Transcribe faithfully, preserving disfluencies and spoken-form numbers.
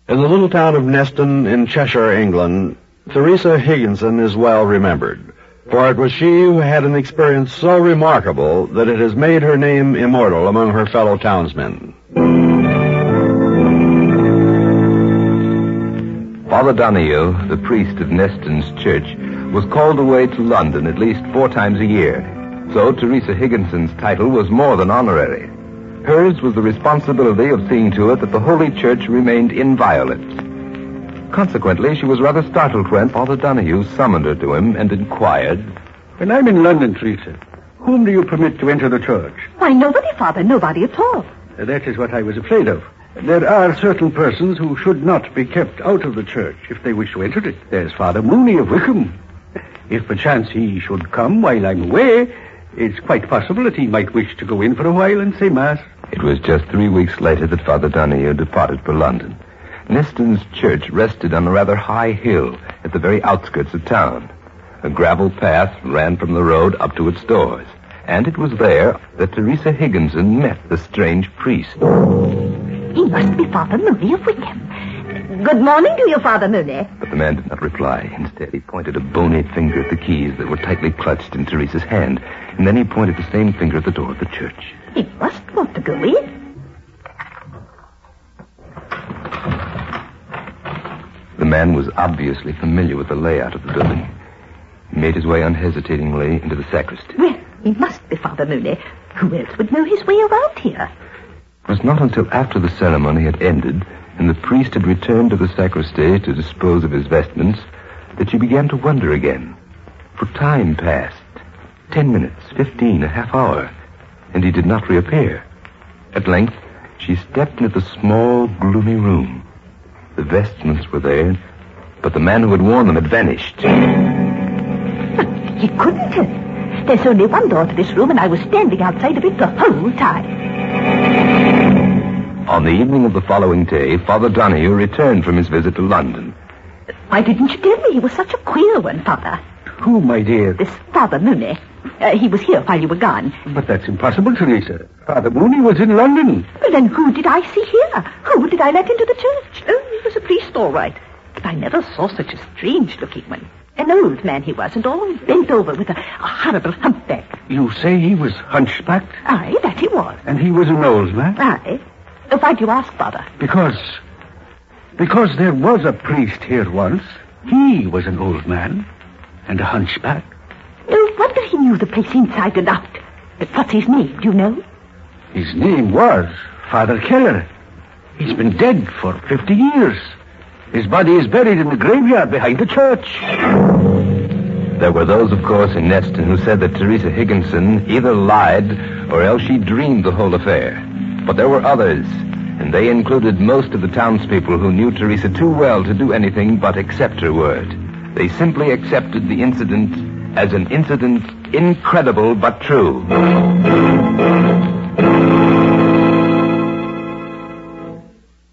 In the little town of Neston in Cheshire, England, Teresa Higginson is well remembered, for it was she who had an experience so remarkable that it has made her name immortal among her fellow townsmen. Father Donahue, the priest of Neston's church, was called away to London at least four times a year. So Teresa Higginson's title was more than honorary. Hers was the responsibility of seeing to it that the Holy Church remained inviolate. Consequently, she was rather startled when Father Donahue summoned her to him and inquired, "When I'm in London, Teresa, whom do you permit to enter the church?" "Why, nobody, Father, nobody at all." "That is what I was afraid of. There are certain persons who should not be kept out of the church if they wish to enter it. There's Father Mooney of Wickham. If perchance he should come while I'm away, it's quite possible that he might wish to go in for a while and say Mass." It was just three weeks later that Father Donahue departed for London. Neston's church rested on a rather high hill at the very outskirts of town. A gravel path ran from the road up to its doors, and it was there that Teresa Higginson met the strange priest. "He must be Father Mooney of Wickham. Good morning to you, Father Mooney." But the man did not reply. Instead, he pointed a bony finger at the keys that were tightly clutched in Teresa's hand, and then he pointed the same finger at the door of the church. "He must want to go in." The man was obviously familiar with the layout of the building. He made his way unhesitatingly into the sacristy. "Well, he must be Father Mooney. Who else would know his way around here?" It was not until after the ceremony had ended and the priest had returned to the sacristy to dispose of his vestments that she began to wonder again. For time passed. Ten minutes, fifteen, a half hour, and he did not reappear. At length, she stepped into the small, gloomy room. The vestments were there, but the man who had worn them had vanished. "But he couldn't have. There's only one door to this room, and I was standing outside of it the whole time." On the evening of the following day, Father Donahue returned from his visit to London. "Why didn't you tell me he was such a queer one, Father?" "Who, my dear?" "This Father Mooney. Uh, he was here while you were gone." "But that's impossible, Teresa. Father Mooney was in London." "Well, then who did I see here? Who did I let into the church?" "Oh, he was a priest, all right. But I never saw such a strange-looking one. An old man he was, and all bent over with a, a horrible humpback." "You say he was hunchbacked?" "Aye, that he was." "And he was an old man?" "Aye. Uh, why do you ask, Father?" Because... Because there was a priest here once. He was an old man. And a hunchback. No wonder he knew the place inside and out. But what's his name, do you know?" His name was Father Keller. He's been dead for fifty years. His body is buried in the graveyard behind the church." There were those, of course, in Neston who said that Teresa Higginson either lied or else she dreamed the whole affair. But there were others, and they included most of the townspeople who knew Teresa too well to do anything but accept her word. They simply accepted the incident as an incident incredible but true.